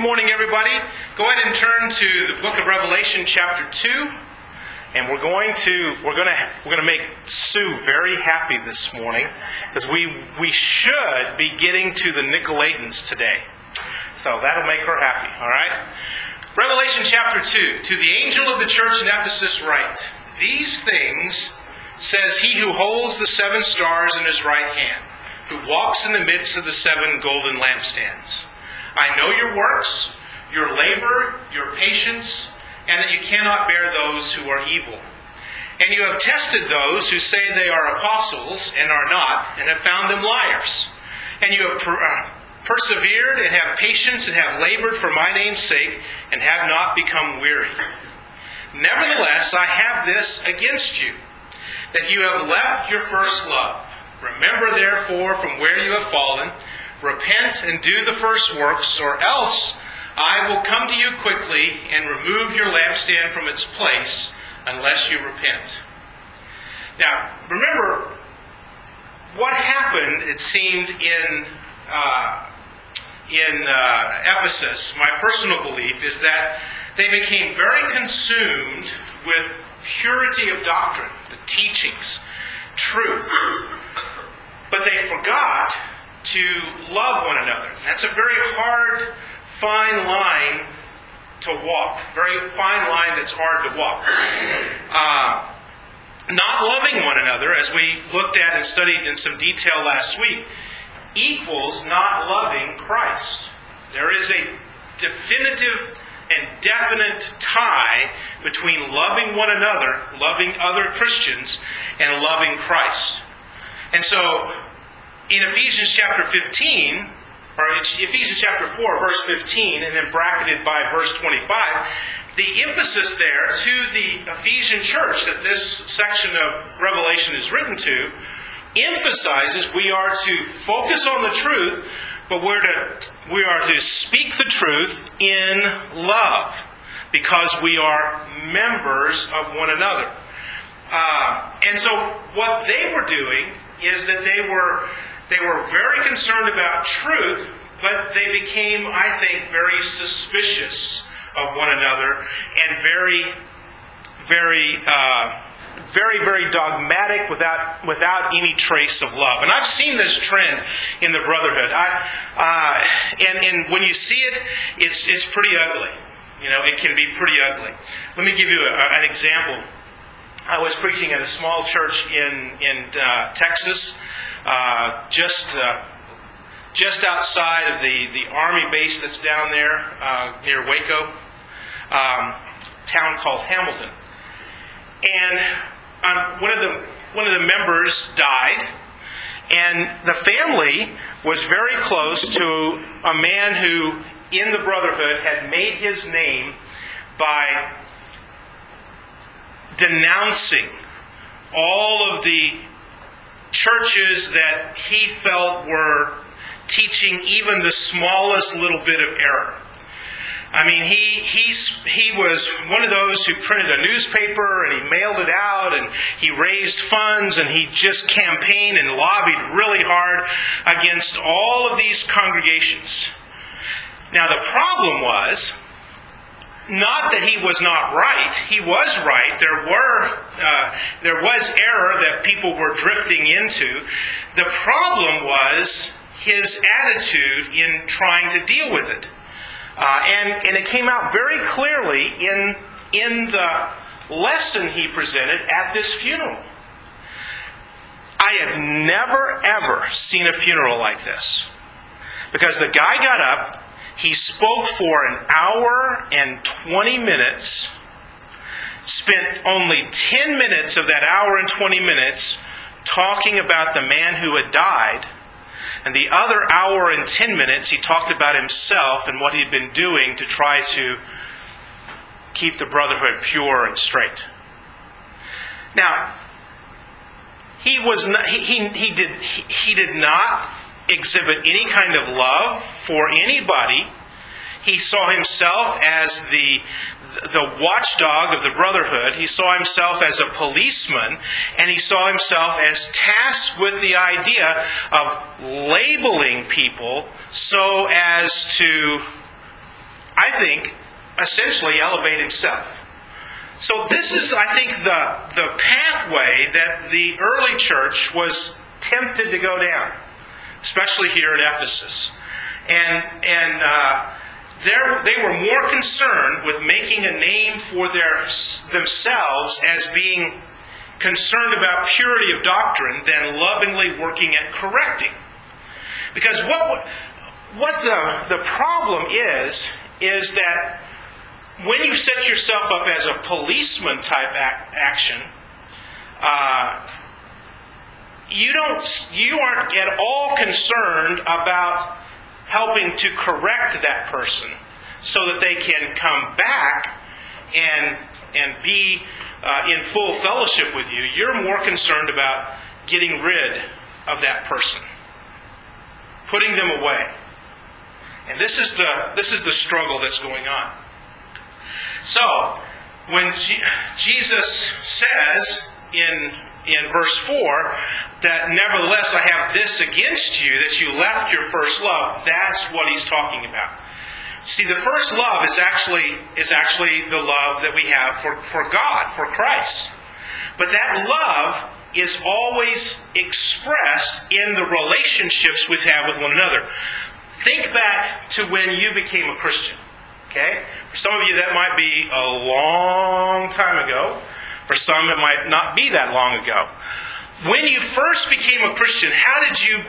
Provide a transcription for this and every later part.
Good morning, everybody. Go ahead and turn to the book of Revelation, chapter 2. And we're going to make Sue very happy this morning, because we should be getting to the Nicolaitans today. So that'll make her happy, all right? Revelation chapter 2. To the angel of the church in Ephesus write, These things says he who holds the 7 stars in his right hand, who walks in the midst of the 7 golden lampstands. I know your works, your labor, your patience, and that you cannot bear those who are evil. And you have tested those who say they are apostles and are not, and have found them liars. And you have persevered and have patience and have labored for my name's sake, and have not become weary. Nevertheless, I have this against you, that you have left your first love. Remember therefore from where you have fallen, repent and do the first works, or else I will come to you quickly and remove your lampstand from its place, unless you repent. Now, remember what happened, it seemed, in Ephesus. My personal belief is that they became very consumed with purity of doctrine, the teachings, truth. But they forgot to love one another. That's a very hard, fine line to walk. Very fine line that's hard to walk. Not loving one another, as we looked at and studied in some detail last week, equals not loving Christ. There is a definitive and definite tie between loving one another, loving other Christians, and loving Christ. And so, in Ephesians chapter 15, or Ephesians chapter 4, verse 15, and then bracketed by verse 25, the emphasis there to the Ephesian church that this section of Revelation is written to, emphasizes we are to focus on the truth, but we are to speak the truth in love, because we are members of one another. And so what they were doing is that they were very concerned about truth, but they became, I think, very suspicious of one another, and very dogmatic without any trace of love. And I've seen this trend in the brotherhood. And when you see it, it's pretty ugly. You know, it can be pretty ugly. Let me give you an example. I was preaching at a small church in Texas, just outside of the Army base that's down there near Waco, town called Hamilton. And one of the members died, and the family was very close to a man who, in the brotherhood, had made his name by denouncing all of the churches that he felt were teaching even the smallest little bit of error. I mean, he was one of those who printed a newspaper and he mailed it out and he raised funds and he just campaigned and lobbied really hard against all of these congregations. Now, the problem was not that he was not right. He was right. There was error that people were drifting into. The problem was his attitude in trying to deal with it. And it came out very clearly in the lesson he presented at this funeral. I have never, ever seen a funeral like this. Because the guy got up, he spoke for an hour and 20 minutes, spent only 10 minutes of that hour and 20 minutes talking about the man who had died, and the other hour and 10 minutes he talked about himself and what he'd been doing to try to keep the brotherhood pure and straight. Now, he did not exhibit any kind of love for anybody. He saw himself as the watchdog of the brotherhood. He saw himself as a policeman, and he saw himself as tasked with the idea of labeling people so as to I think, essentially elevate himself. So this is, I think, the pathway that the early church was tempted to go down, especially here in Ephesus. And they were more concerned with making a name for themselves as being concerned about purity of doctrine than lovingly working at correcting. Because what the problem is that when you set yourself up as a policeman type action, you aren't at all concerned about helping to correct that person so that they can come back and be in full fellowship with you. You're more concerned about getting rid of that person, putting them away. And this is the struggle that's going on. So, when Jesus says in verse 4 that nevertheless I have this against you, that you left your first love, that's what he's talking about. See, the first love is actually the love that we have for God, for Christ. But that love is always expressed in the relationships we have with one another. Think back to when you became a Christian. Okay? For some of you that might be a long time ago. For some it might not be that long ago. When you first became a Christian, how did you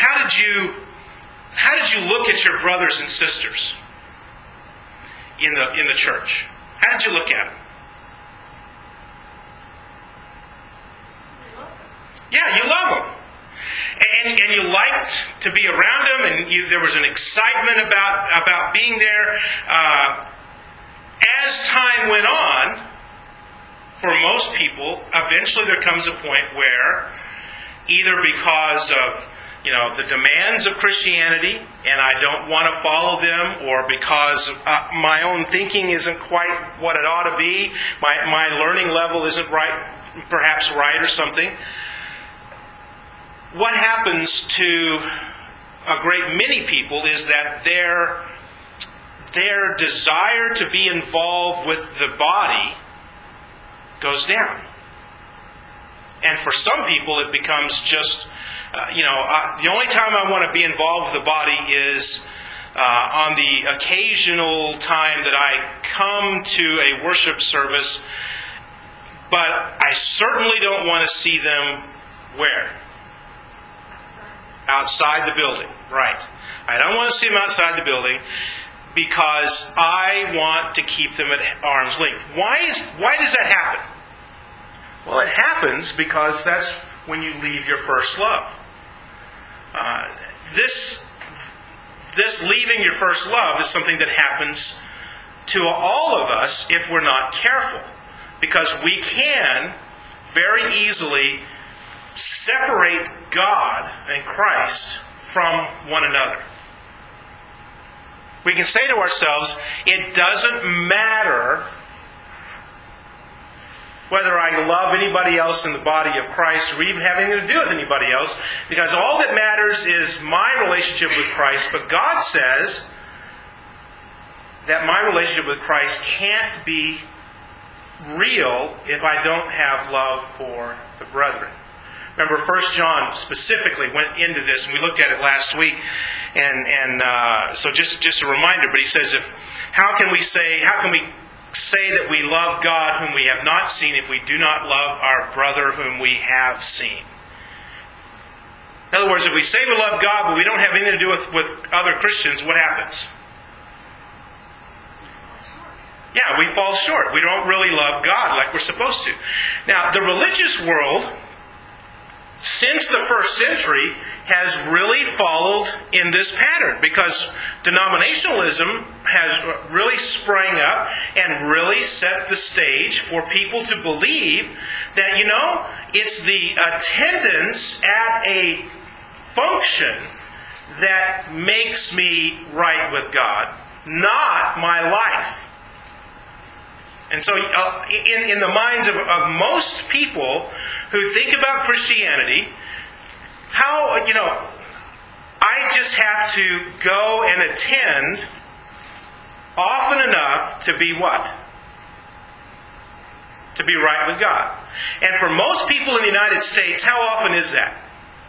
look at your brothers and sisters in the church? How did you look at them? Yeah, you love them. And you liked to be around them, and there was an excitement about being there. As time went on, for most people, eventually there comes a point where, either because of the demands of Christianity, and I don't want to follow them, or because my own thinking isn't quite what it ought to be, my learning level isn't perhaps right or something. What happens to a great many people is that their desire to be involved with the body goes down. And for some people it becomes just, the only time I want to be involved with the body is on the occasional time that I come to a worship service, but I certainly don't want to see them where? Outside the building, right. I don't want to see them outside the building because I want to keep them at arm's length. Why does that happen? Well, it happens because that's when you leave your first love. This leaving your first love is something that happens to all of us if we're not careful. Because we can very easily separate God and Christ from one another. We can say to ourselves, it doesn't matter whether I love anybody else in the body of Christ or even have anything to do with anybody else, because all that matters is my relationship with Christ. But God says that my relationship with Christ can't be real if I don't have love for the brethren. Remember, 1 John specifically went into this, and we looked at it last week. So just a reminder. But he says, how can we say that we love God whom we have not seen if we do not love our brother whom we have seen? In other words, if we say we love God but we don't have anything to do with other Christians, what happens? Yeah, we fall short. We don't really love God like we're supposed to. Now, the religious world, since the first century, has really followed in this pattern, because denominationalism has really sprang up and really set the stage for people to believe that, it's the attendance at a function that makes me right with God, not my life. And so in the minds of most people who think about Christianity, I just have to go and attend often enough to be what? To be right with God. And for most people in the United States, how often is that?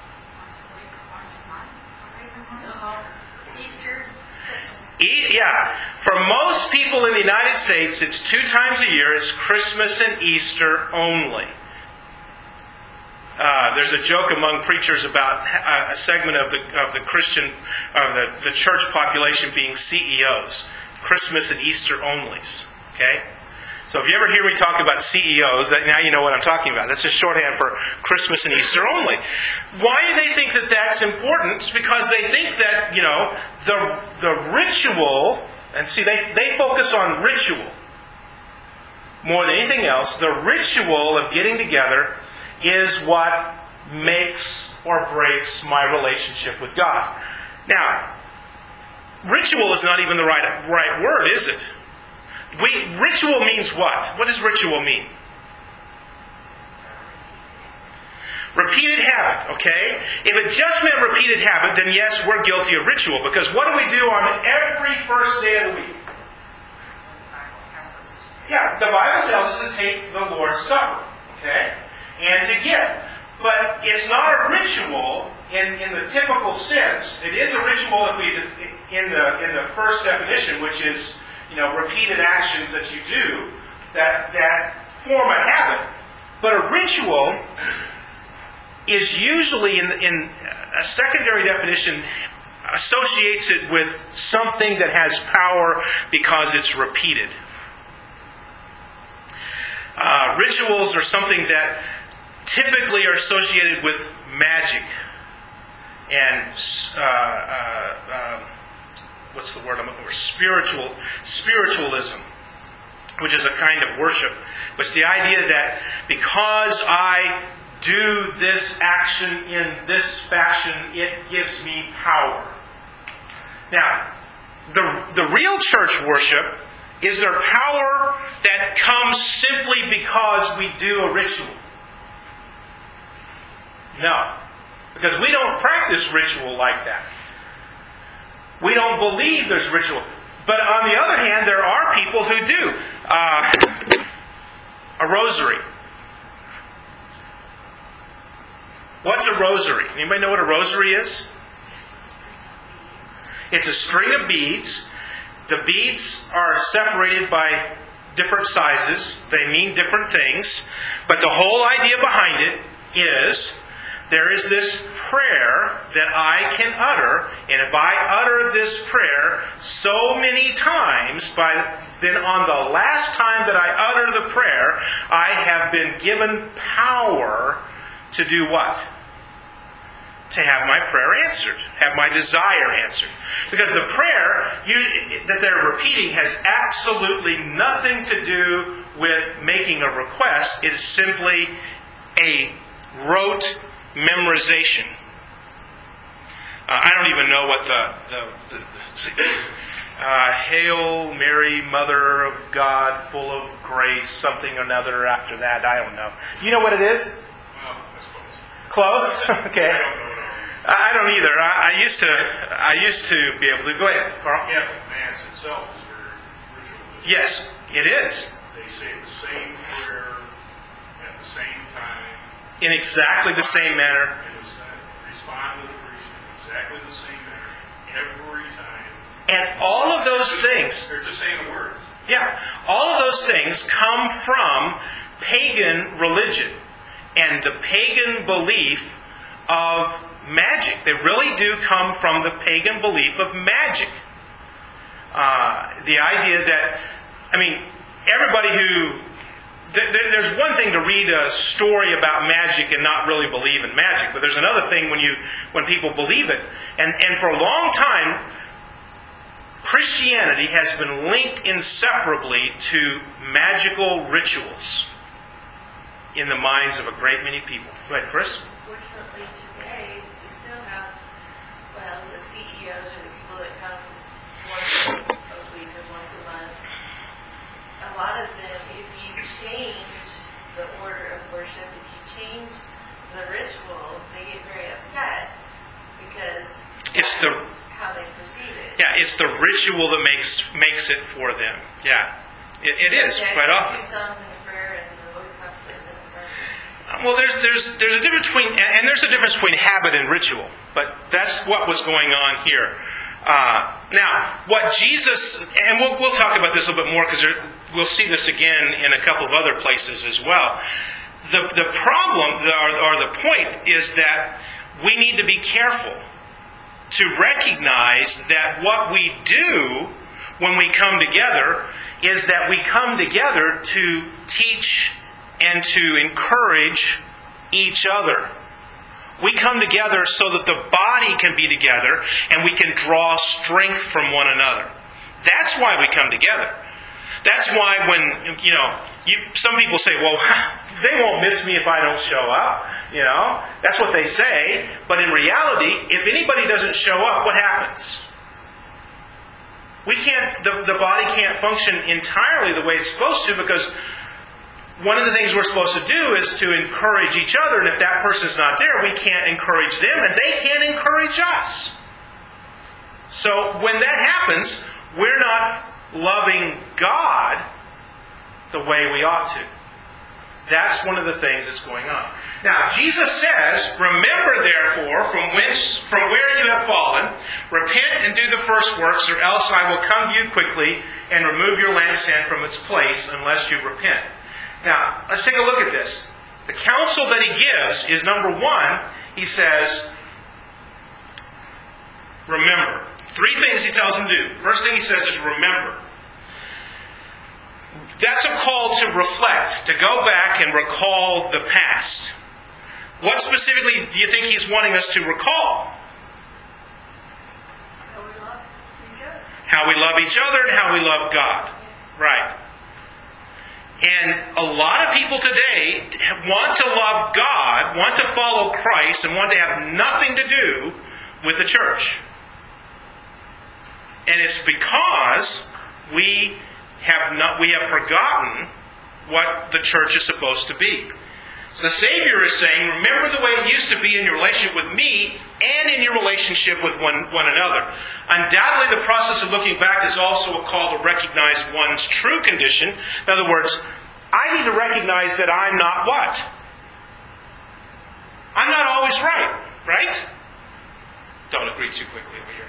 Easter, Christmas. Yeah. For most people in the United States, it's 2 times a year. It's Christmas and Easter only. There's a joke among preachers about a segment of the Christian, the church population being CEOs. Christmas and Easter onlys. Okay? So if you ever hear me talk about CEOs, now you know what I'm talking about. That's a shorthand for Christmas and Easter only. Why do they think that that's important? It's because they think that, the ritual, and see, they focus on ritual more than anything else. The ritual of getting together is what makes or breaks my relationship with God. Now, ritual is not even the right word, is it? Ritual means what? What does ritual mean? Repeated habit, okay? If it just meant repeated habit, then yes, we're guilty of ritual. Because what do we do on every first day of the week? Yeah, the Bible tells us to take the Lord's Supper, okay? And to give. But it's not a ritual in the typical sense. It is a ritual in the first definition, which is repeated actions that you do that form a habit. But a ritual is usually in a secondary definition associates it with something that has power because it's repeated. Rituals are something that typically are associated with magic and what's the word I'm looking for? Spiritualism, which is a kind of worship. It's the idea that because I do this action in this fashion, it gives me power. Now, the real church worship is there power that comes simply because we do a ritual? No. Because we don't practice ritual like that. We don't believe there's ritual. But on the other hand, there are people who do. A rosary. What's a rosary? Anybody know what a rosary is? It's a string of beads. The beads are separated by different sizes. They mean different things. But the whole idea behind it is there is this prayer that I can utter, and if I utter this prayer so many times, then on the last time that I utter the prayer, I have been given power to do what? To have my prayer answered, have my desire answered. Because the prayer that they're repeating has absolutely nothing to do with making a request. It is simply a rote memorization. I don't even know what Hail Mary, Mother of God, full of grace, something or another after that. I don't know. You know what it is? Well, that's close. Close? Okay. I don't either. I used to be able to. Go ahead, Carl. Yeah, the Mass itself is very ritualistic. Yes, it is. They say the same prayer at the same time. In exactly the same manner. And respond to the priest in exactly the same manner every time. And all of those things, They're just saying the words. yeah, all of those things come from pagan religion and the pagan belief of magic. They really do come from the pagan belief of magic. The idea that, everybody who... There's one thing to read a story about magic and not really believe in magic, but there's another thing when people believe it. And for a long time, Christianity has been linked inseparably to magical rituals in the minds of a great many people. Go ahead, Chris. Fortunately, today, we still have, the CEOs or the people that come once a week or once a month. A lot of them, if you change the order of worship, if you change the ritual, they get very upset because It's that's how they perceive it. Yeah, It's the ritual that makes it for them. Yeah, it is quite often. Two songs and a prayer and the Lord's Supper and then the sermon. Well, there's a difference between, and there's a difference between habit and ritual, but that's what was going on here. Now, what Jesus, and we'll talk about this a little bit more because we'll see this again in a couple of other places as well. The problem, or the point, is that we need to be careful to recognize that what we do when we come together is that we come together to teach and to encourage each other. We come together so that the body can be together and we can draw strength from one another. That's why we come together. That's why when, some people say, well, they won't miss me if I don't show up. That's what they say. But in reality, if anybody doesn't show up, what happens? The body can't function entirely the way it's supposed to, because one of the things we're supposed to do is to encourage each other, and if that person's not there, we can't encourage them, and they can't encourage us. So when that happens, we're not loving God the way we ought to. That's one of the things that's going on. Now, Jesus says, remember therefore from where you have fallen, repent and do the first works, or else I will come to you quickly and remove your lampstand from its place unless you repent. Now, let's take a look at this. The counsel that he gives is, number one, he says, remember. 3 things he tells them to do. First thing he says is remember. That's a call to reflect, to go back and recall the past. What specifically do you think he's wanting us to recall? How we love each other. How we love each other and how we love God. Right. And a lot of people today want to love God, want to follow Christ, and want to have nothing to do with the church. And it's because we have forgotten what the church is supposed to be. So the Savior is saying, remember the way it used to be in your relationship with me and in your relationship with one another. Undoubtedly, the process of looking back is also a call to recognize one's true condition. In other words, I need to recognize that I'm not what? I'm not always right? Don't agree too quickly over here.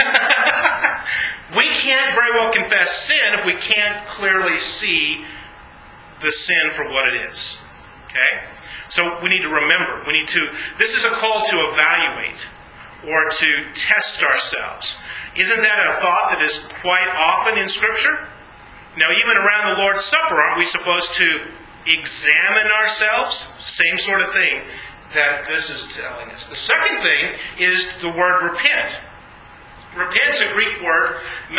We can't very well confess sin if we can't clearly see the sin for what it is. Okay? So we need to remember. This is a call to evaluate or to test ourselves. Isn't that a thought that is quite often in Scripture? Now, even around the Lord's Supper, aren't we supposed to examine ourselves? Same sort of thing that this is telling us. The second thing is the word repent. Repent's a Greek word,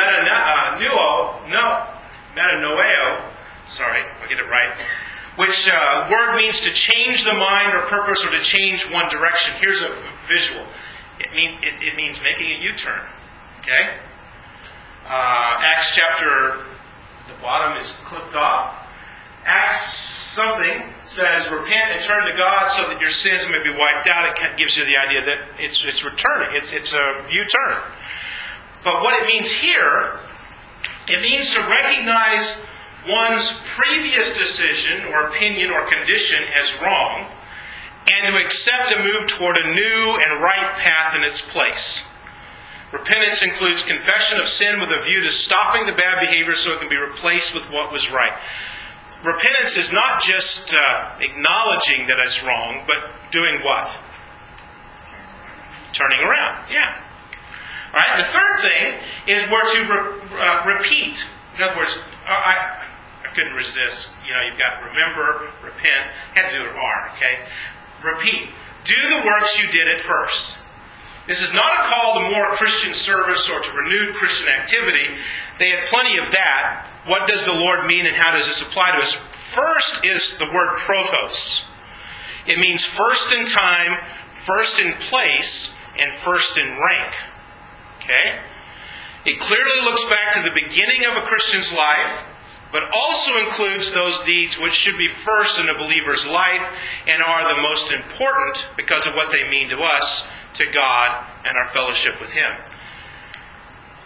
metanoeo. Sorry, I'll get it right. Which word means to change the mind or purpose or to change one direction. Here's a visual. It means making a U-turn. Okay? Acts chapter, the bottom is clipped off. Acts something says, repent and turn to God so that your sins may be wiped out. It gives you the idea that it's returning. It's a U-turn. But what it means here, it means to recognize one's previous decision or opinion or condition as wrong and to accept and move toward a new and right path in its place. Repentance includes confession of sin with a view to stopping the bad behavior so it can be replaced with what was right. Repentance is not just acknowledging that it's wrong, but doing what? Turning around. Yeah. All right. The third thing is we're to repeat. In other words, I couldn't resist. You've got remember, repent. Had to do an R. Okay. Repeat. Do the works you did at first. This is not a call to more Christian service or to renewed Christian activity. They had plenty of that. What does the Lord mean and how does this apply to us? First is the word protos. It means first in time, first in place, and first in rank. Okay? It clearly looks back to the beginning of a Christian's life, but also includes those deeds which should be first in a believer's life and are the most important because of what they mean to us, to God, and our fellowship with Him.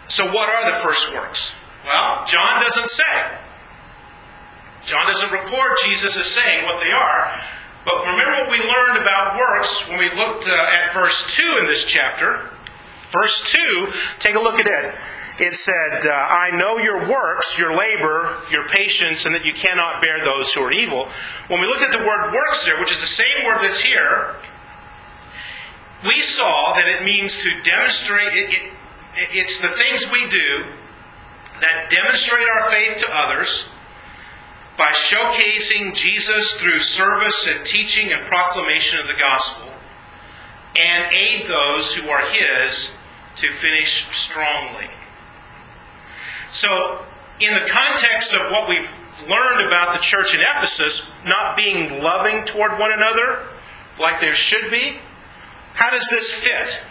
So what are the first works? Well, John doesn't say. John doesn't record Jesus as saying what they are. But remember what we learned about works when we looked at verse 2 in this chapter. Verse 2, take a look at it. It said, I know your works, your labor, your patience, and that you cannot bear those who are evil. When we looked at the word works there, which is the same word that's here, we saw that it means to demonstrate, it's the things we do that demonstrate our faith to others by showcasing Jesus through service and teaching and proclamation of the gospel, and aid those who are His to finish strongly. So, in the context of what we've learned about the church in Ephesus, not being loving toward one another like there should be, how does this fit?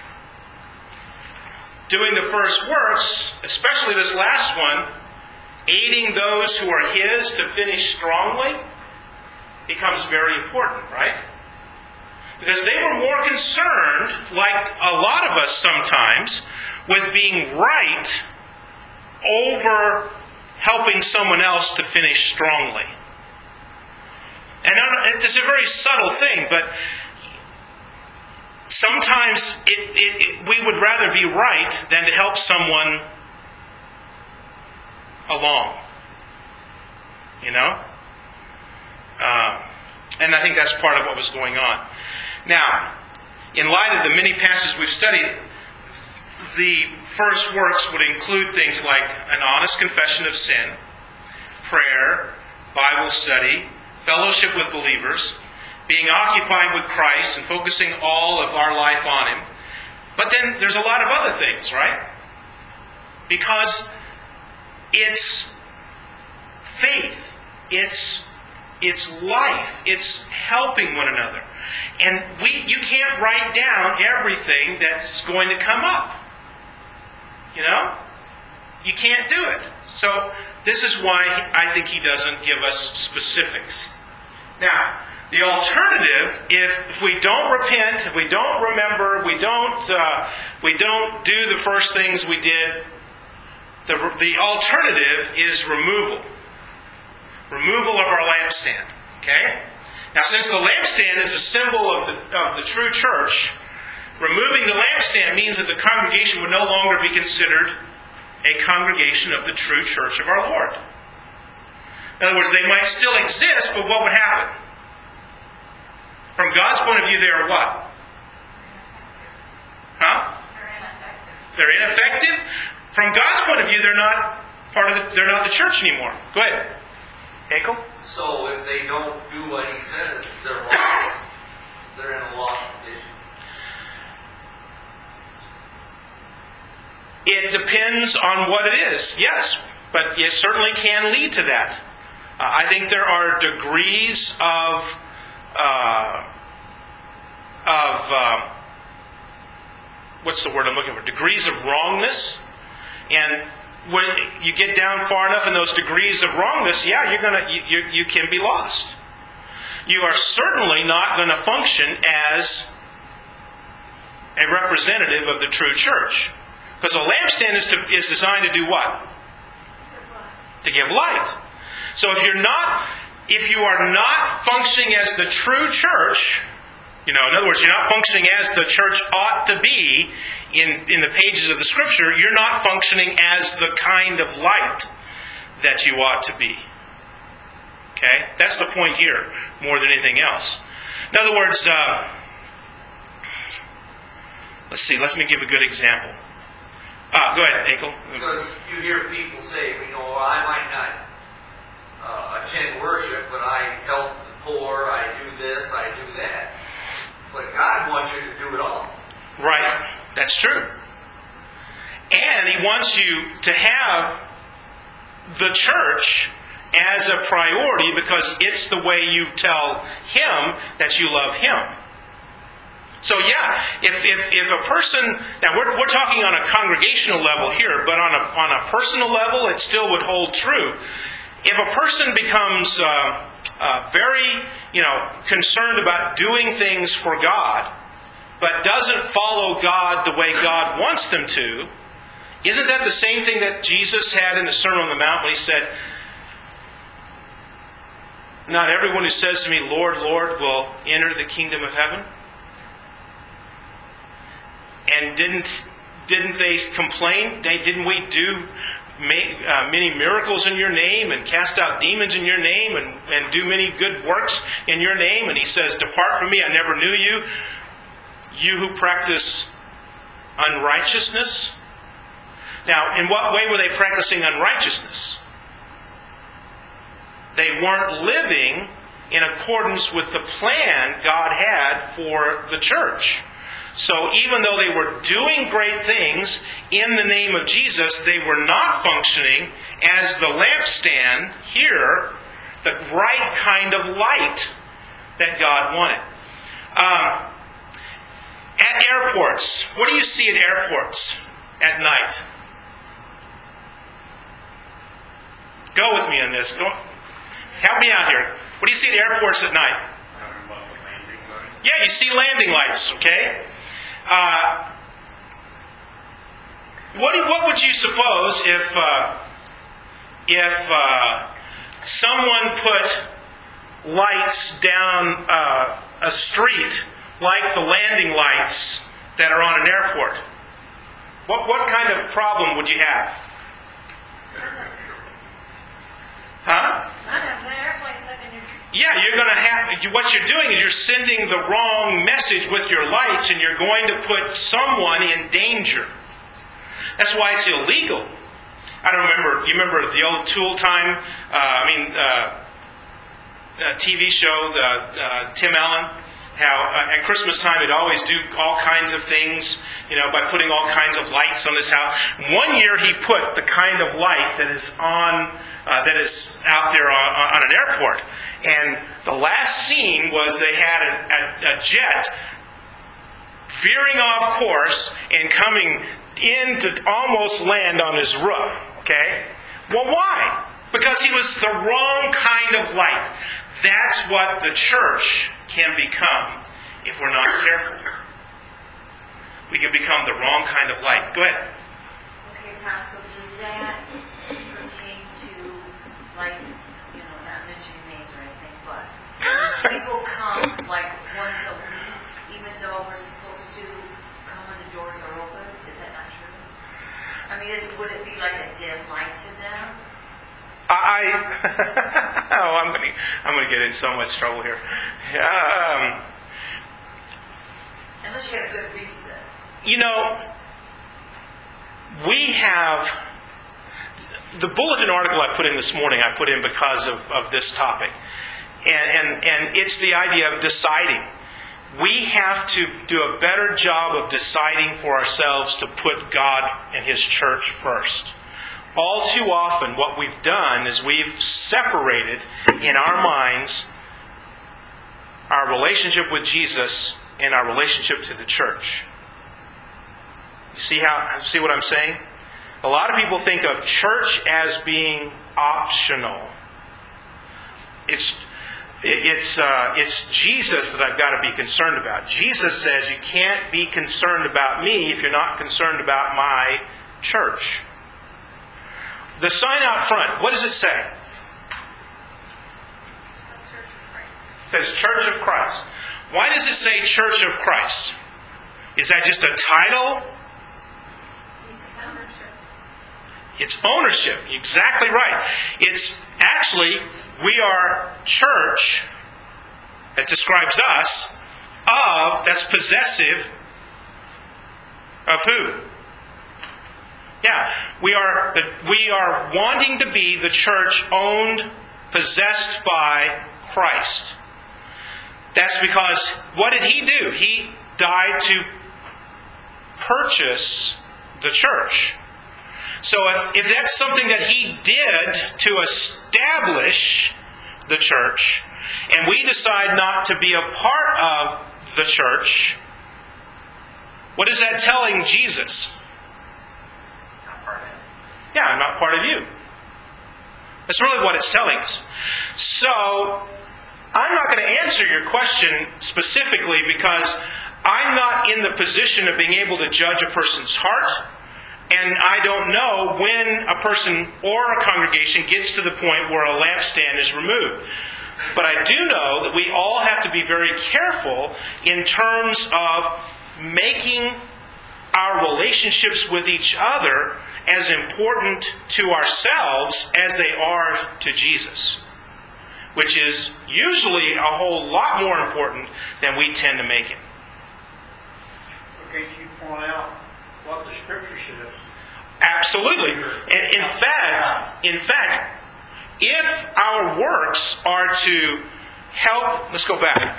Doing the first works, especially this last one, aiding those who are His to finish strongly, becomes very important, right? Because they were more concerned, like a lot of us sometimes, with being right over helping someone else to finish strongly. And it's a very subtle thing, but sometimes we would rather be right than to help someone along. You know? And I think that's part of what was going on. Now, in light of the many passages we've studied, the first works would include things like an honest confession of sin, prayer, Bible study, fellowship with believers, being occupied with Christ and focusing all of our life on Him. But then there's a lot of other things, right? Because it's faith, it's life, it's helping one another. And you can't write down everything that's going to come up. You know? You can't do it. So this is why I think he doesn't give us specifics. Now, the alternative, if we don't repent, if we don't remember, we don't do the first things we did, the alternative is removal. Removal of our lampstand. Okay? Now, since the lampstand is a symbol of the true church, removing the lampstand means that the congregation would no longer be considered a congregation of the true church of our Lord. In other words, they might still exist, but what would happen? From God's point of view, they are what? Huh? They're ineffective. From God's point of view, they're not they're not the church anymore. Go ahead. Hakel? So if they don't do what he says, they're lost. They're in a lost condition. It depends on what it is, yes, but it certainly can lead to that. I think there are degrees of what's the word I'm looking for? Degrees of wrongness, and when you get down far enough in those degrees of wrongness, yeah, you can be lost. You are certainly not going to function as a representative of the true church. Because a lampstand is designed to do what? To give light. So if you are not functioning as the true church, in other words, you're not functioning as the church ought to be in the pages of the Scripture, you're not functioning as the kind of light that you ought to be. Okay? That's the point here, more than anything else. In other words, let's see, let me give a good example. Go ahead, Hakel. Because you hear people say, I might not attend worship, but I help the poor, I do this, I do that. But God wants you to do it all. Right. That's true. And He wants you to have the church as a priority because it's the way you tell Him that you love Him. So yeah, if a person, now we're talking on a congregational level here, but on a personal level, it still would hold true. If a person becomes very, concerned about doing things for God, but doesn't follow God the way God wants them to, Isn't that the same thing that Jesus had in the Sermon on the Mount when he said, not everyone who says to me, Lord, Lord, will enter the kingdom of heaven? And didn't they complain? Didn't we do many miracles in your name and cast out demons in your name and do many good works in your name? And he says, depart from me, I never knew you, you who practice unrighteousness. Now, in what way were they practicing unrighteousness? They weren't living in accordance with the plan God had for the church. So even though they were doing great things in the name of Jesus, they were not functioning as the lampstand here, the right kind of light that God wanted. At airports, what do you see at airports at night? Go with me on this. Help me out here. What do you see at airports at night? Yeah, you see landing lights, okay? What would you suppose if someone put lights down a street like the landing lights that are on an airport? What kind of problem would you have? Huh? Yeah, you're going to have, what you're doing is you're sending the wrong message with your lights, and you're going to put someone in danger. That's why it's illegal. I don't remember, you remember the old Tool Time, TV show, Tim Allen? How at Christmas time he'd always do all kinds of things, by putting all kinds of lights on his house. One year he put the kind of light that is out there on an airport. And the last scene was they had a jet veering off course and coming in to almost land on his roof. Okay? Well, why? Because he was the wrong kind of light. That's what the church can become if we're not careful. We can become the wrong kind of light. Go ahead. Okay, Tom, so does that pertain to, not mentioning names or anything, but people come once a week, even though we're supposed to come when the doors are open? Is that not true? I mean, would it be like a dim light to them? I'm going to get in so much trouble here. Unless you have a good reason. We have the bulletin article I put in this morning. I put in because of this topic, and it's the idea of deciding. We have to do a better job of deciding for ourselves to put God and His church first. All too often, what we've done is we've separated in our minds our relationship with Jesus and our relationship to the church. See what I'm saying? A lot of people think of church as being optional. It's Jesus that I've got to be concerned about. Jesus says you can't be concerned about me if you're not concerned about my church. The sign out front, what does it say? It says Church of Christ. Why does it say Church of Christ? Is that just a title? It's ownership. Exactly right. It's actually, we are church, that describes us, that's possessive of who? Yeah, we are wanting to be the church owned, possessed by Christ. That's because, what did He do? He died to purchase the church. So if that's something that He did to establish the church, and we decide not to be a part of the church, what is that telling Jesus? Not part of it. Yeah, I'm not part of you. That's really what it's telling us. So, I'm not going to answer your question specifically because I'm not in the position of being able to judge a person's heart, And I don't know when a person or a congregation gets to the point where a lampstand is removed. But I do know that we all have to be very careful in terms of making our relationships with each other as important to ourselves as they are to Jesus, which is usually a whole lot more important than we tend to make it. Okay, you point out what the Scripture says. Absolutely. And in fact, if our works are to help, let's go back.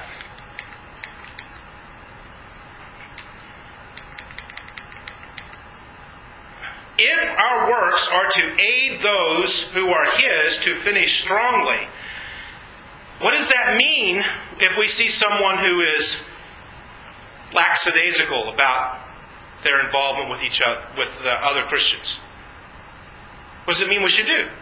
If our works are to aid those who are His to finish strongly, what does that mean if we see someone who is lackadaisical about their involvement with each other, with the other Christians? What does it mean we should do?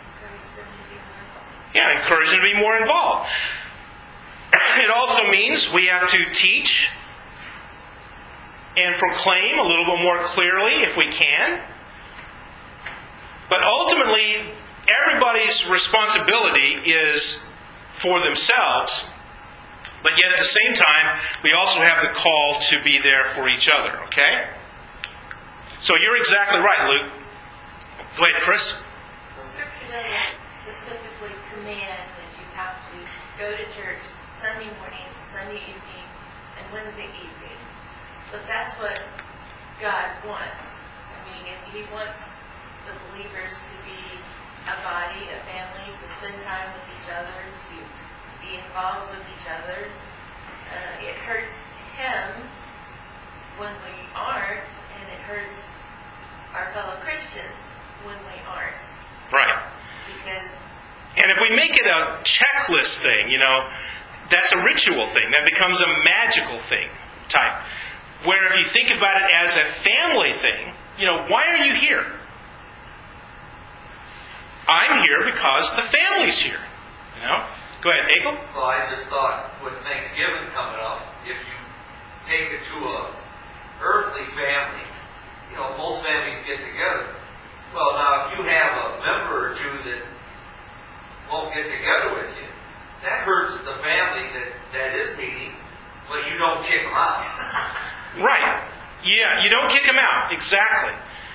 Yeah, encourage them to be more involved. It also means we have to teach and proclaim a little bit more clearly if we can. But ultimately, everybody's responsibility is for themselves. But yet at the same time, we also have the call to be there for each other, okay? So you're exactly right, Luke. Go ahead, Chris. The Scripture doesn't specifically command that you have to go to church Sunday morning, Sunday evening, and Wednesday evening. But that's what God wants. I mean, if He wants the believers to be a body, a family, to spend time with each other, to be involved with each other. It hurts Him when we aren't, and it hurts our fellow Christians when we aren't. Right. Because And if we make it a checklist thing, that's a ritual thing. That becomes a magical thing type. Where if you think about it as a family thing, why are you here? I'm here because the family's here. Go ahead, Nagel. Well, I just thought with Thanksgiving coming up, if you take it to a earthly family, most families get together. Well, now if you have a member or two that won't get together with you, that hurts the family that is meeting, but you don't kick them out. Right. Yeah, you don't kick them out. Exactly.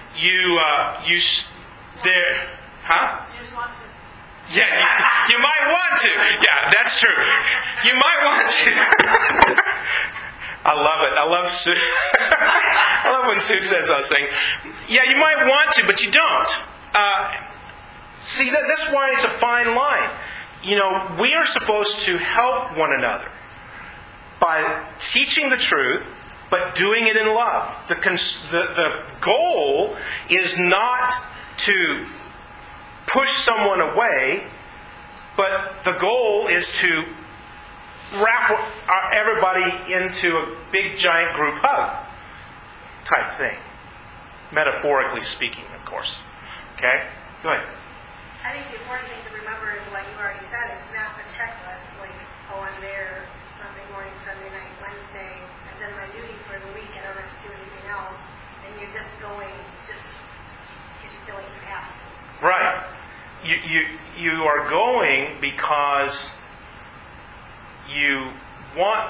Huh? you just want to. Yeah, you might want to. Yeah, that's true. You might want to. I love it. I love Sue. I love when Sue says those things. Yeah, you might want to, but you don't. See, that's why it's a fine line. We are supposed to help one another by teaching the truth, but doing it in love. The goal is not to push someone away, but the goal is to wrap everybody into a big giant group hug type thing. Metaphorically speaking, of course. Okay? Go ahead. I think the important thing to remember is what you've already said. It's not a checklist like, I'm there Sunday morning, Sunday night, Wednesday. I've done my duty for the week. I don't have to do anything else. And you're just going just because you feel like you have to. Right. You are going because you want.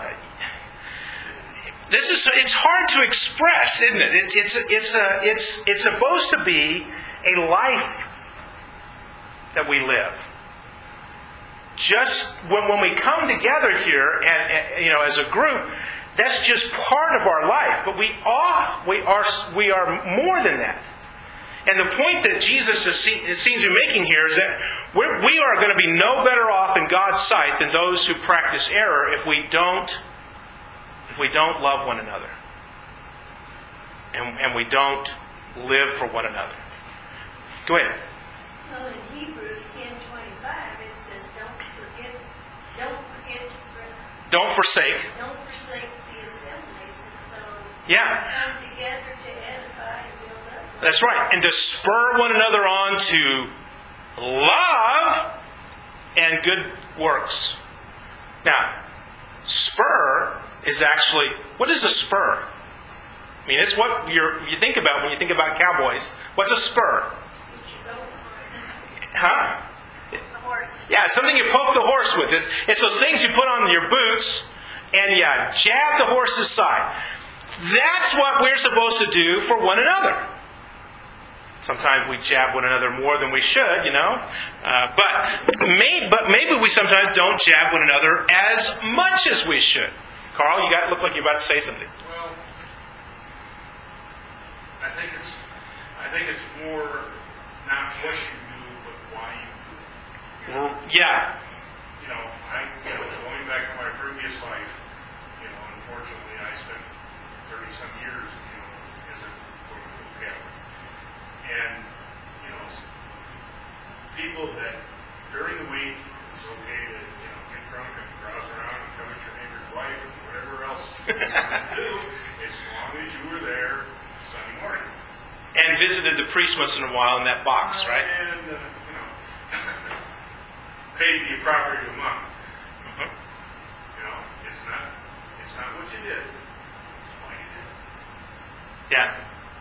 It's hard to express, isn't it? It's supposed to be a life that we live. Just when we come together here, and as a group, that's just part of our life. But we are more than that. And the point that Jesus seems to be making here is that we are going to be no better off in God's sight than those who practice error if we don't love one another. And we don't live for one another. Go ahead. Well, in Hebrews 10:25, it says, Don't forsake. Don't forsake the assemblies. And so, Yeah. come together to edify and build up. That's right. And to spur one another on to love and good works. Now, spur is actually, what is a spur? I mean, it's what you think about when you think about cowboys. What's a spur? Huh? The horse. Yeah, something you poke the horse with. It's those things you put on your boots and you jab the horse's side. That's what we're supposed to do for one another. Sometimes we jab one another more than we should, but maybe we sometimes don't jab one another as much as we should. Carl, you look like you're about to say something. Well, I think it's more not what you do, but why you do it. Yeah. Going back to my previous life, unfortunately, I spent 30-some years, as a Catholic. And, people that during the week it's okay to, get drunk and browse around and covet your neighbor's wife and whatever else you do, as long as you were there Sunday morning. And visited the priest once in a while in that box, right? And, paid the appropriate amount. It's not what you did. It's why you did. Yeah.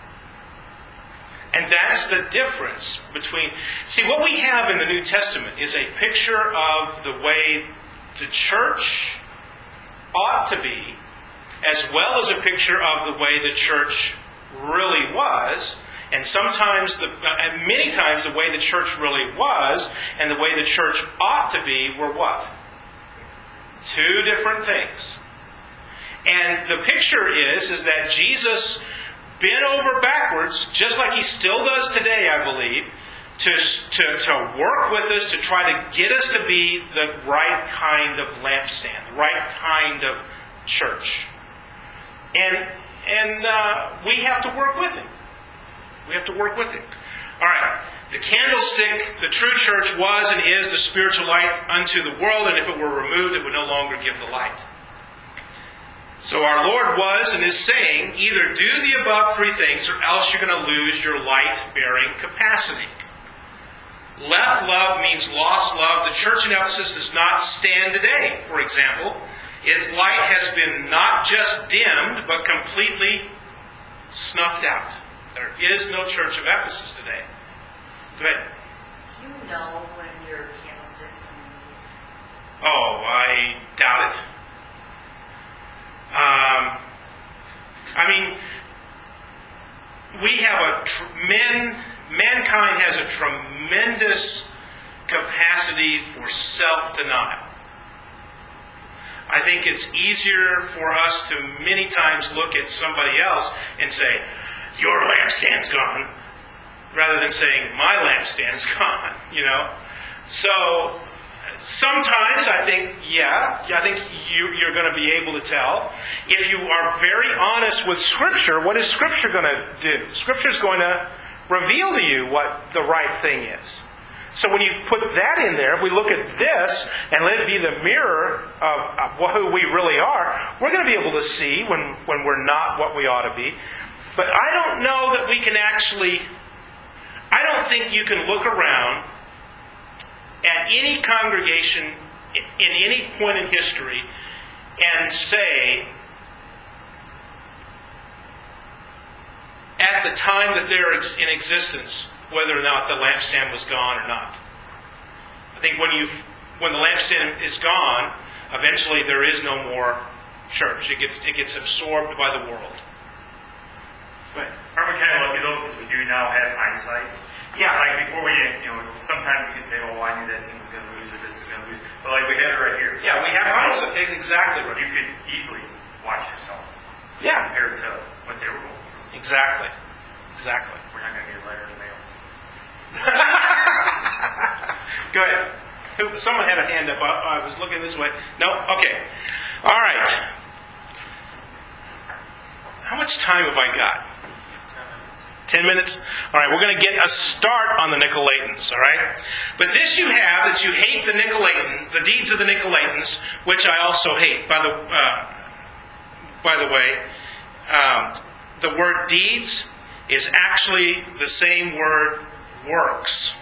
And that's the difference between... See, what we have in the New Testament is a picture of the way the church ought to be, as well as a picture of the way the church really was, and many times the way the church really was and the way the church ought to be were what? Two different things. And the picture is that Jesus bent over backwards, just like He still does today, I believe, to work with us, to try to get us to be the right kind of lampstand, the right kind of church. And we have to work with Him. We have to work with Him. All right. The candlestick, the true church was and is the spiritual light unto the world, and if it were removed, it would no longer give the light. So our Lord was and is saying, either do the above three things or else you're going to lose your light-bearing capacity. Left love means lost love. The church in Ephesus does not stand today, for example. Its light has been not just dimmed, but completely snuffed out. There is no church of Ephesus today. Go ahead. Do you know when your candlestick's going to be? Oh, I doubt it. We have mankind has a tremendous capacity for self-denial. I think it's easier for us to many times look at somebody else and say, your lampstand's gone, rather than saying, my lampstand's gone, So, sometimes I think you're going to be able to tell. If you are very honest with Scripture, what is Scripture going to do? Scripture's going to reveal to you what the right thing is. So when you put that in there, if we look at this and let it be the mirror of who we really are, we're going to be able to see when we're not what we ought to be. But I don't know that we can I don't think you can look around at any congregation in any point in history and say, at the time that they're in existence, whether or not the lampstand was gone or not. I think when the lampstand is gone, eventually there is no more church. It gets absorbed by the world. But aren't we kind of lucky though, because we do now have hindsight? yeah, Like before we, sometimes we could say, oh, I knew that team was going to lose or this is going to lose. But like we had it right here. yeah, we have hindsight. That's exactly right. You could easily watch yourself Yeah, compared to what they were going through. exactly. We're not going to get a letter in the mail. Go ahead. Someone had a hand up. I was looking this way. No? Okay. All right. How much time have I got? 10 minutes? All right, we're going to get a start on the Nicolaitans, all right? But this you have, that you hate the Nicolaitans, the deeds of the Nicolaitans, which I also hate. By the way, the word deeds is actually the same word works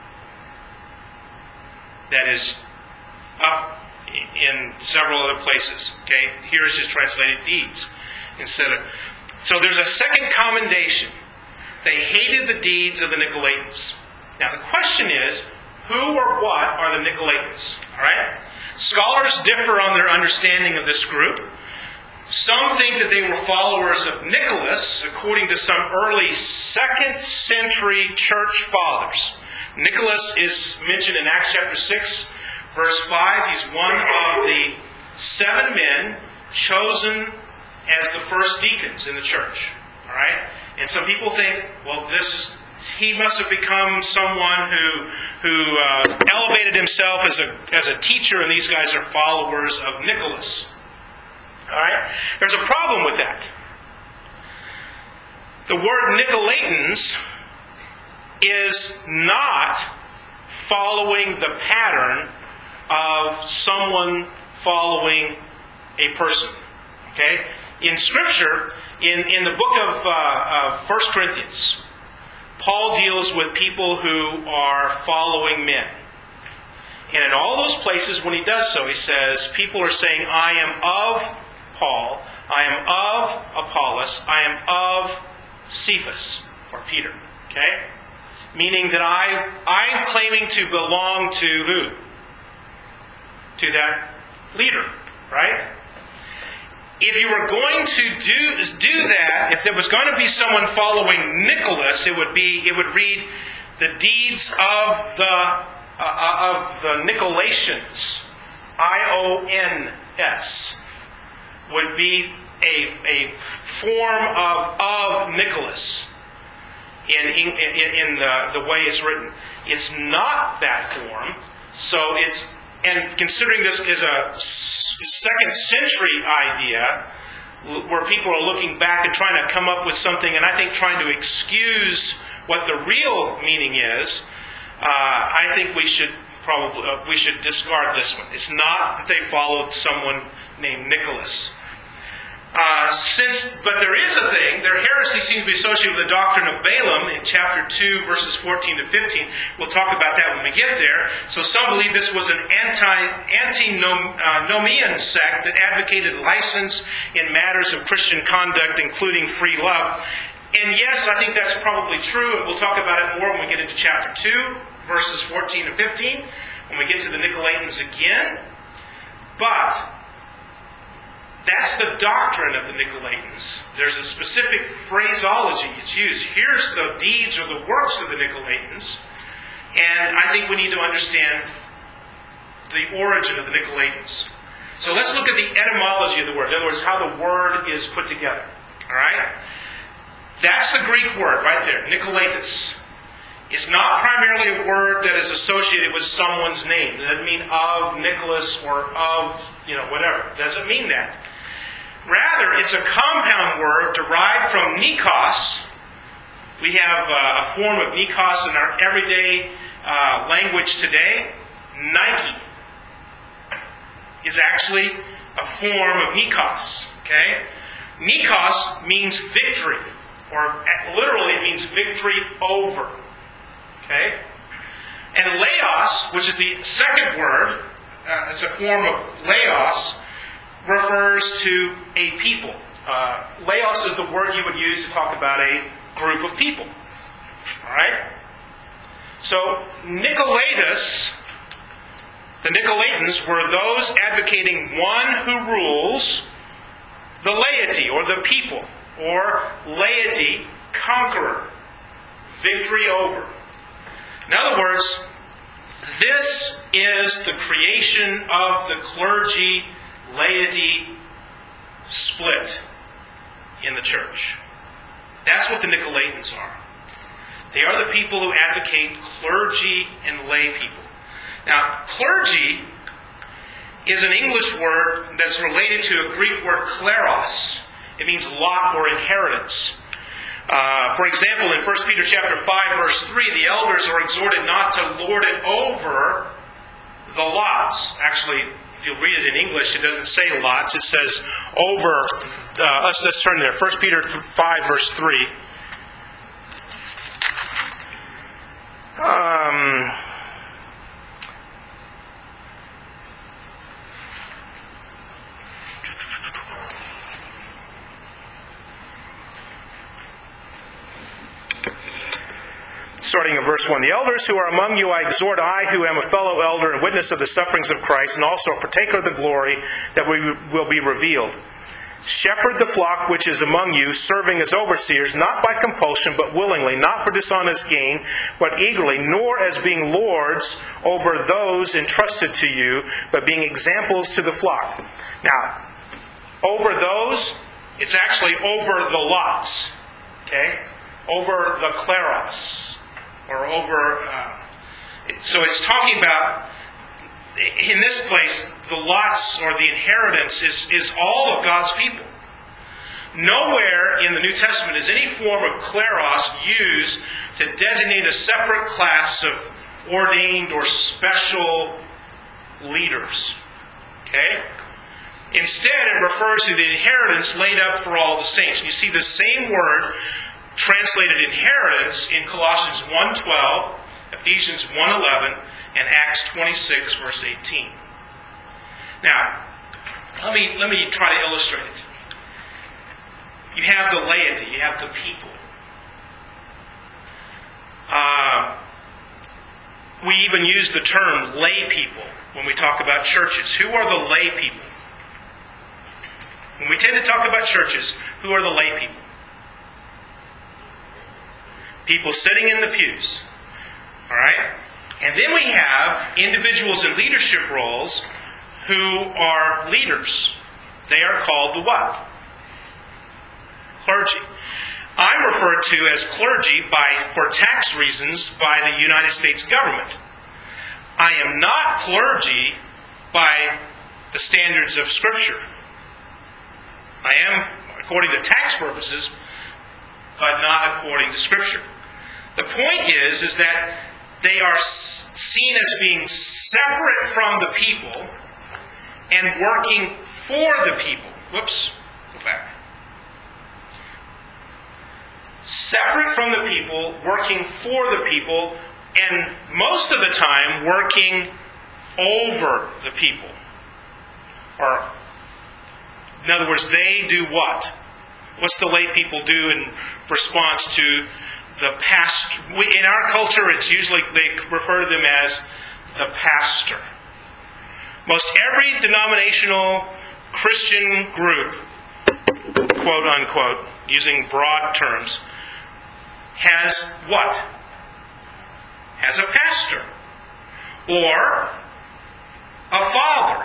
that is up in several other places. Okay, here it's just translated deeds instead of. So there's a second commendation. They hated the deeds of the Nicolaitans. Now the question is, who or what are the Nicolaitans? All right? Scholars differ on their understanding of this group. Some think that they were followers of Nicholas, according to some early 2nd century church fathers. Nicholas is mentioned in Acts chapter 6, verse 5. He's one of the 7 men chosen as the first deacons in the church. All right? And some people think, well, he must have become someone who elevated himself as a teacher, and these guys are followers of Nicholas. All right? There's a problem with that. The word Nicolaitans is not following the pattern of someone following a person. Okay? In Scripture, in the book of 1 Corinthians, Paul deals with people who are following men. And in all those places, when he does so, he says, people are saying, I am of Paul, I am of Apollos, I am of Cephas, or Peter. Okay? Meaning that I'm claiming to belong to who? To that leader, right? If you were going to do that, if there was going to be someone following Nicholas, it would read the deeds of the Nicolaitans, IONS, would be a form of Nicholas in the way it's written. It's not that form, and considering this is a 2nd century idea, where people are looking back and trying to come up with something, and I think trying to excuse what the real meaning is, I think we should discard this one. It's not that they followed someone named Nicholas. But there is a thing. Their heresy seems to be associated with the doctrine of Balaam in chapter 2, verses 14 to 15. We'll talk about that when we get there. So some believe this was an antinomian sect that advocated license in matters of Christian conduct, including free love. And yes, I think that's probably true, and we'll talk about it more when we get into chapter 2, verses 14 to 15, when we get to the Nicolaitans again. But that's the doctrine of the Nicolaitans. There's a specific phraseology it's used. Here's the deeds or the works of the Nicolaitans. And I think we need to understand the origin of the Nicolaitans. So let's look at the etymology of the word. In other words, how the word is put together. All right? That's the Greek word right there, Nicolaitis. It's not primarily a word that is associated with someone's name. It doesn't mean of Nicholas or of, whatever. It doesn't mean that. Rather, it's a compound word derived from Nikos. We have a form of Nikos in our everyday language today. Nike is actually a form of Nikos. Okay? Nikos means victory, or literally it means victory over. Okay? And laos, which is the second word, it's a form of laos, refers to a people. Laos is the word you would use to talk about a group of people. Alright? So, Nicolaitus, the Nicolaitans, were those advocating one who rules the laity, or the people, or laity, conqueror, victory over. In other words, this is the creation of the clergy laity split in the church. That's what the Nicolaitans are. They are the people who advocate clergy and lay people. Now, clergy is an English word that's related to a Greek word kleros. It means lot or inheritance. For example, in 1 Peter chapter 5, verse 3, the elders are exhorted not to lord it over the lots. Actually, if you read it in English, it doesn't say lots. It says over. Let's turn there. 1 Peter 5, verse 3. starting in verse 1. The elders who are among you I exhort, I who am a fellow elder and witness of the sufferings of Christ, and also a partaker of the glory that will be revealed. Shepherd the flock which is among you, serving as overseers, not by compulsion, but willingly, not for dishonest gain, but eagerly, nor as being lords over those entrusted to you, but being examples to the flock. Now, over those, it's actually over the lots. Okay? Over the kleros. Or over... so it's talking about, in this place, the lots or the inheritance is all of God's people. Nowhere in the New Testament is any form of kleros used to designate a separate class of ordained or special leaders. Okay? Instead, it refers to the inheritance laid up for all the saints. And you see the same word translated inheritance in Colossians 1:12, Ephesians 1:11, and Acts 26, verse 18. Now, let me try to illustrate it. You have the laity, you have the people. We even use the term lay people when we talk about churches. Who are the lay people? When we tend to talk about churches, who are the lay people? People sitting in the pews. Alright? And then we have individuals in leadership roles who are leaders. They are called the what? Clergy. I'm referred to as clergy for tax reasons by the United States government. I am not clergy by the standards of Scripture. I am according to tax purposes, but not according to Scripture. The point is that they are seen as being separate from the people and working for the people. Whoops, go back. Separate from the people, working for the people, and most of the time working over the people. Or, in other words, they do what? What's the lay people do in response to the pastor? In our culture, it's usually, they refer to them as the pastor. Most every denominational Christian group, quote unquote, using broad terms, has what? Has a pastor. Or a father.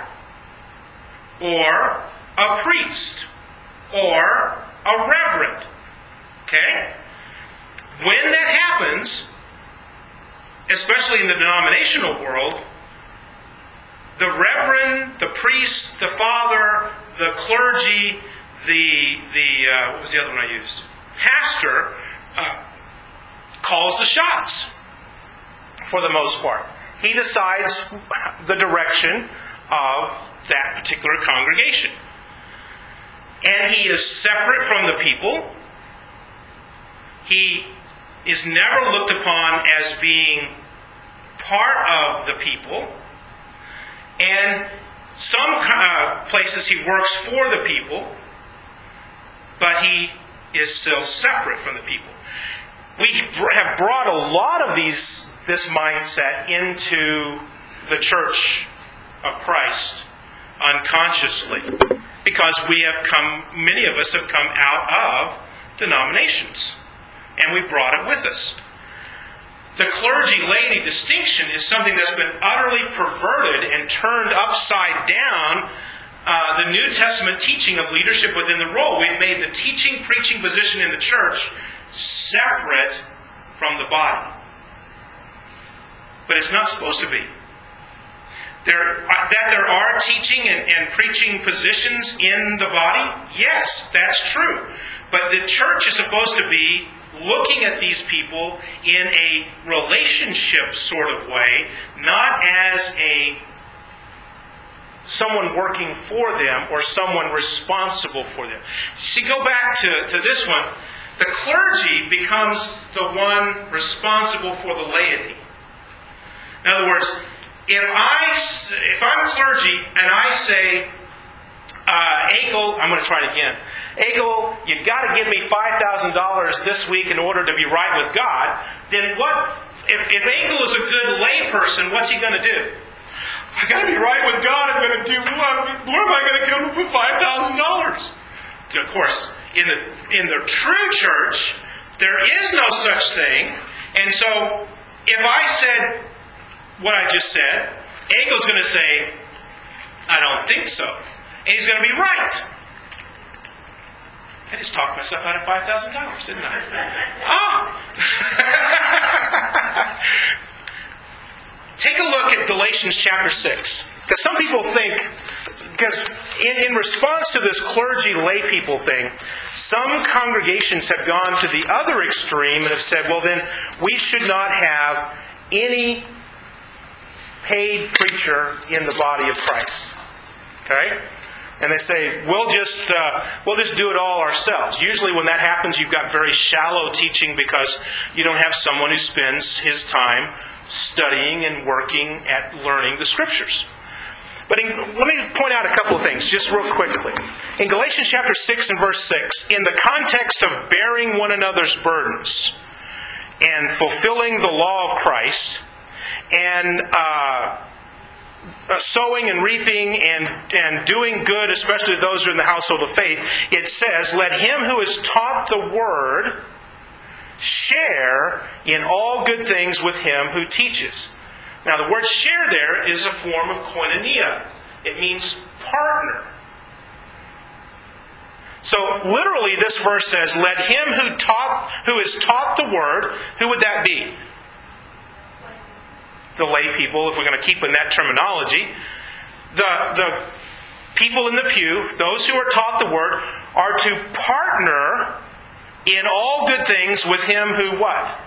Or a priest. Or a reverend. Okay? When that happens, especially in the denominational world, the reverend, the priest, the father, the clergy, what was the other one I used? Pastor calls the shots for the most part. He decides the direction of that particular congregation. And he is separate from the people. He is never looked upon as being part of the people. And some places he works for the people, but he is still separate from the people. We have brought a lot of this mindset into the Church of Christ unconsciously, because many of us have come out of denominations, and we brought it with us. The clergy-laity distinction is something that's been utterly perverted and turned upside down the New Testament teaching of leadership within the role. We've made the teaching, preaching position in the church separate from the body. But it's not supposed to be. That there are teaching and preaching positions in the body, yes, that's true. But the church is supposed to be looking at these people in a relationship sort of way, not as someone working for them or someone responsible for them. See, go back to this one. The clergy becomes the one responsible for the laity. In other words, if I'm clergy and I say, Akel, I'm going to try it again. Egel, you got to give me $5,000 this week in order to be right with God, then what? If Egel is a good lay person, what's he going to do? I got to be right with God. I'm going to do what? Where am I going to come up with $5,000? Of course, in the true church, there is no such thing. And so, if I said what I just said, Egel's going to say, I don't think so. And he's going to be right. I just talked myself out of $5,000, didn't I? Take a look at Galatians chapter 6. Because some people think, because in response to this clergy lay people thing, some congregations have gone to the other extreme and have said, well then, we should not have any paid preacher in the body of Christ. Okay? And they say, we'll just do it all ourselves. Usually when that happens, you've got very shallow teaching because you don't have someone who spends his time studying and working at learning the Scriptures. But let me point out a couple of things, just real quickly. In Galatians chapter 6 and verse 6, in the context of bearing one another's burdens and fulfilling the law of Christ, and sowing and reaping and doing good, especially to those who are in the household of faith, it says, let him who is taught the word share in all good things with him who teaches. Now the word share there is a form of koinonia. It means partner. So literally this verse says, let him who is taught the word, who would that be? The lay people, if we're going to keep in that terminology. The people in the pew, those who are taught the word, are to partner in all good things with him who what?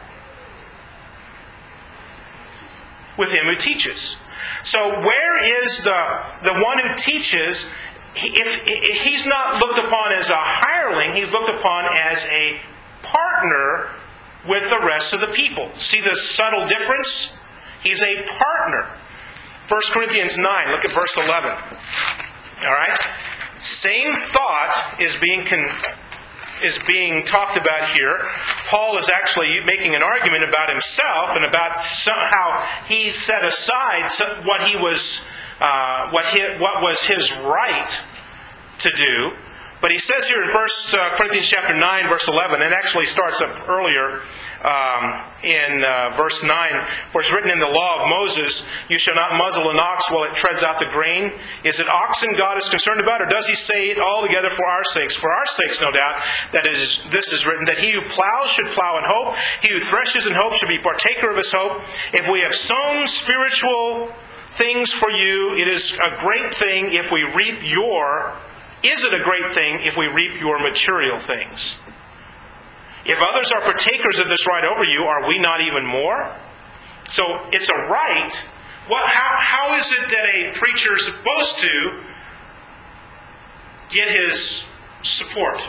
With him who teaches. So where is the one who teaches? If he's not looked upon as a hireling, he's looked upon as a partner with the rest of the people. See the subtle difference? He's a partner. 1 Corinthians 9, look at verse 11. All right? Same thought is being talked about here. Paul is actually making an argument about himself and about how he set aside what was his right to do. But he says here in 1 Corinthians chapter 9, verse 11, and actually starts up earlier in verse 9, for it's written in the law of Moses, you shall not muzzle an ox while it treads out the grain. Is it oxen God is concerned about, or does he say it altogether for our sakes? For our sakes, no doubt, this is written, that he who plows should plow in hope, he who threshes in hope should be partaker of his hope. If we have sown spiritual things for you, it is a great thing if we reap your... Is it a great thing if we reap your material things? If others are partakers of this right over you, are we not even more? So it's a right. How is it that a preacher is supposed to get his support?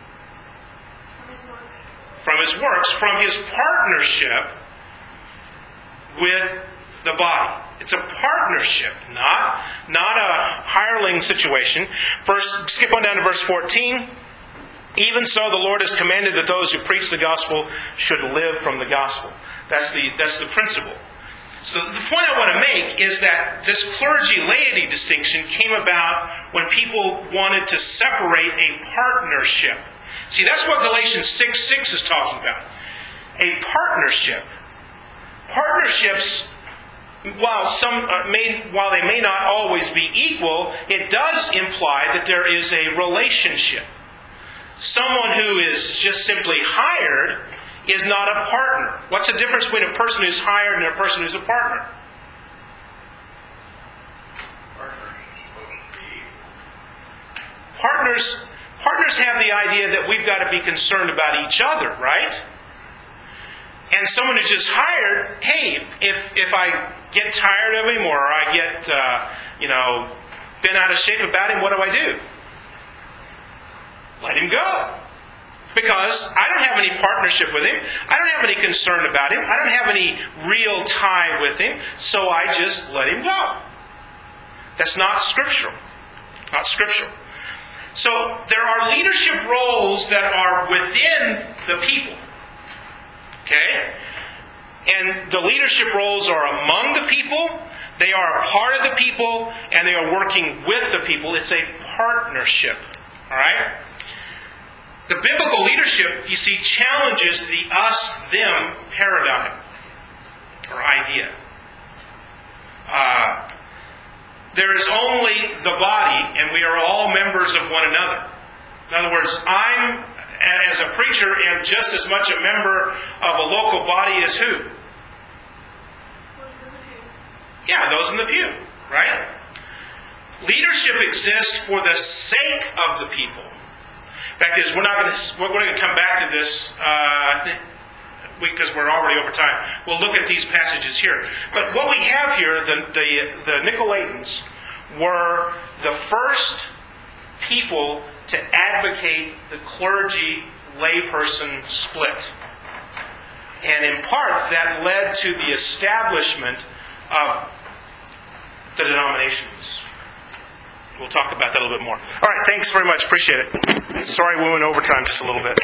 From his works, from his partnership with the body. It's a partnership, not a hireling situation. First, skip on down to verse 14. Even so, the Lord has commanded that those who preach the gospel should live from the gospel. That's the principle. So the point I want to make is that this clergy-laity distinction came about when people wanted to separate a partnership. See, that's what Galatians 6:6 is talking about. A partnership. Partnerships, while they may not always be equal, it does imply that there is a relationship. Someone who is just simply hired is not a partner. What's the difference between a person who's hired and a person who's a partner? Partners have the idea that we've got to be concerned about each other, right? And someone who's just hired, hey, if I get tired of him or I get, bent out of shape about him, what do I do? Let him go. Because I don't have any partnership with him. I don't have any concern about him. I don't have any real tie with him. So I just let him go. That's not scriptural. Not scriptural. So there are leadership roles that are within the people. Okay? And the leadership roles are among the people, they are a part of the people, and they are working with the people. It's a partnership. Alright? The biblical leadership, you see, challenges the us-them paradigm or idea. There is only the body, and we are all members of one another. In other words, I'm, as a preacher, am just as much a member of a local body as who? Yeah, those in the pew, right? Leadership exists for the sake of the people. In fact, we're going to come back to this because we're already over time. We'll look at these passages here. But what we have here, the Nicolaitans were the first people to advocate the clergy-layperson split. And in part, that led to the establishment of the denominations. We'll talk about that a little bit more. All right, thanks very much. Appreciate it. Sorry we went over time just a little bit.